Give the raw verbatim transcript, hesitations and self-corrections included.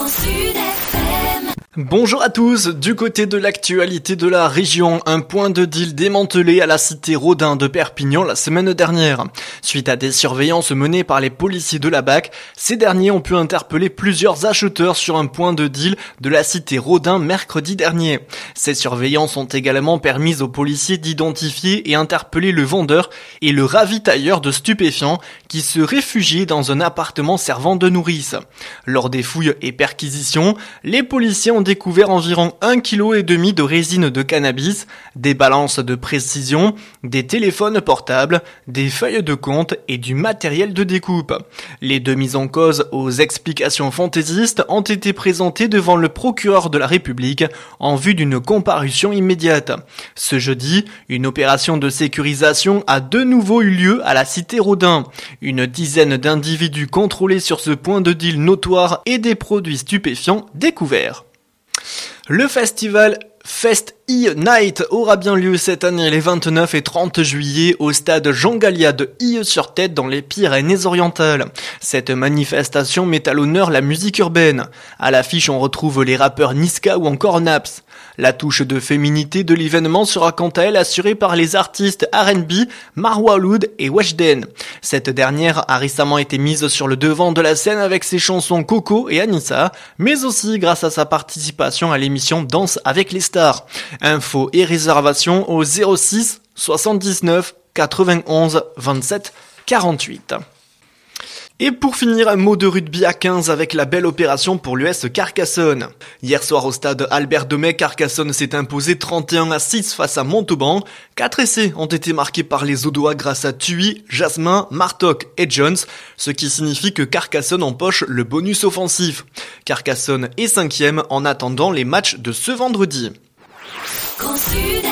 Bonjour à tous, du côté de l'actualité de la région, un point de deal démantelé à la cité Rodin de Perpignan la semaine dernière. Suite à des surveillances menées par les policiers de la B A C, ces derniers ont pu interpeller plusieurs acheteurs sur un point de deal de la cité Rodin mercredi dernier. Ces surveillances ont également permis aux policiers d'identifier et interpeller le vendeur et le ravitailleur de stupéfiants qui se réfugiaient dans un appartement servant de nourrice. Lors des fouilles et perquisitions, les policiers ont découvert environ un virgule cinq kilos de résine de cannabis, des balances de précision, des téléphones portables, des feuilles de compte et du matériel de découpe. Les deux mises en cause aux explications fantaisistes ont été présentées devant le procureur de la République en vue d'une comparution immédiate. Ce jeudi, une opération de sécurisation a de nouveau eu lieu à la cité Rodin. Une dizaine d'individus contrôlés sur ce point de deal notoire et des produits stupéfiants découverts. Le festival Fest E-Night aura bien lieu cette année les vingt-neuf et trente juillet au stade Jean Gallia de Illes-sur-Tête dans les Pyrénées-Orientales. Cette manifestation met à l'honneur la musique urbaine. À l'affiche on retrouve les rappeurs Niska ou encore Naps. La touche de féminité de l'événement sera quant à elle assurée par les artistes R and B Marwa Loud et Weshden. Cette dernière a récemment été mise sur le devant de la scène avec ses chansons Coco et Anissa, mais aussi grâce à sa participation à l'émission Danse avec les stars. Infos et réservations au zéro six soixante-dix-neuf quatre-vingt-onze vingt-sept quarante-huit. Et pour finir, un mot de rugby à quinze avec la belle opération pour l'U S Carcassonne. Hier soir au stade Albert Domet, Carcassonne s'est imposé trente et un à six face à Montauban. Quatre essais ont été marqués par les Audois grâce à Thuy, Jasmin, Martoc et Jones, ce qui signifie que Carcassonne empoche le bonus offensif. Carcassonne est cinquième en attendant les matchs de ce vendredi. Consul.